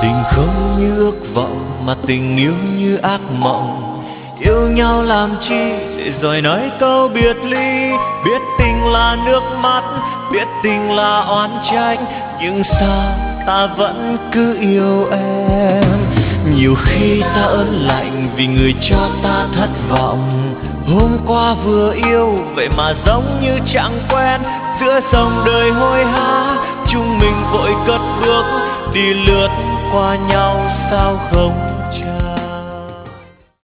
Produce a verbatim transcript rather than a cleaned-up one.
Tình không như ước vọng mà tình yêu như ác mộng. Yêu nhau làm chi để rồi nói câu biệt ly. Biết tình là nước mắt, biết tình là oán trách, nhưng sao ta vẫn cứ yêu em. Nhiều khi ta ớn lạnh vì người cho ta thất vọng. Hôm qua vừa yêu vậy mà giống như chẳng quen. Giữa dòng đời hối hả chúng mình vội cất bước, đi lướt qua nhau sao không